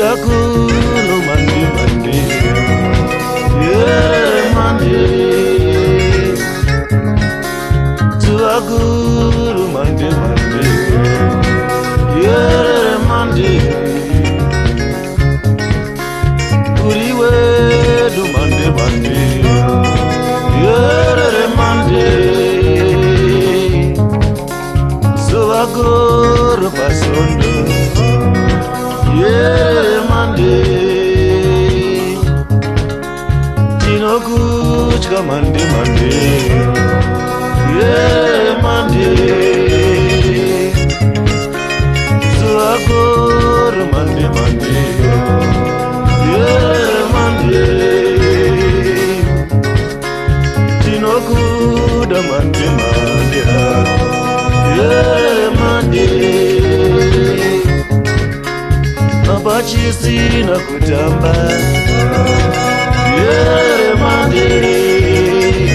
Tuakuru Monday, Monday, yeah, Monday. Tuakuru Monday, Monday, yeah, Monday. Uriwe do Monday, Monday, yeah, Monday. Tuakuru Pasondo. Yeah, Monday. Tino kuchka Monday, Monday. Yeah, Monday. Tuakur Monday, Monday. Yeah, Monday. Tino kuda Monday, Monday. Yeah, Monday. Abachisina kutamba, yeah, Monday.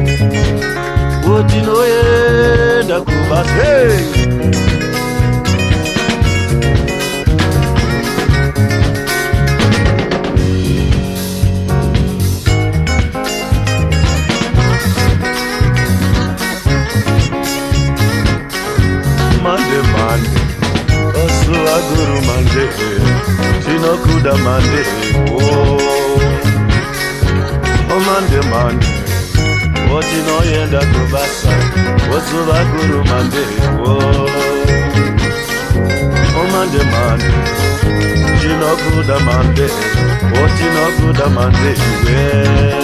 Wotinoyenda kubas, hey. Monday, Monday. Tuakuru Monday, Tinokuda Monday, oh Monday, Monday, what you know yenda kubasa, what's Tuakuru Monday, oh Monday, Monday, Tinokuda Monday, what you know kuda Monday, yeah.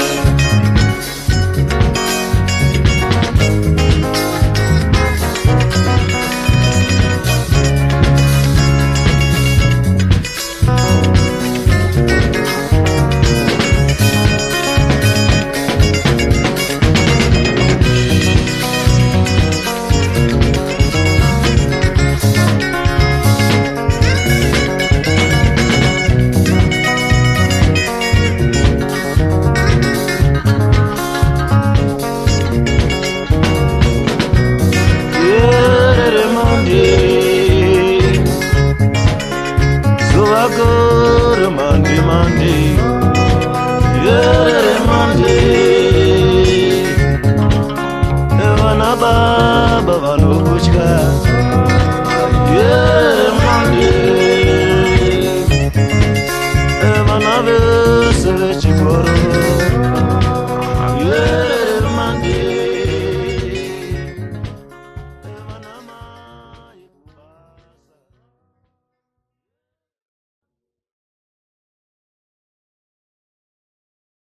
Tuakuru Monday, Monday.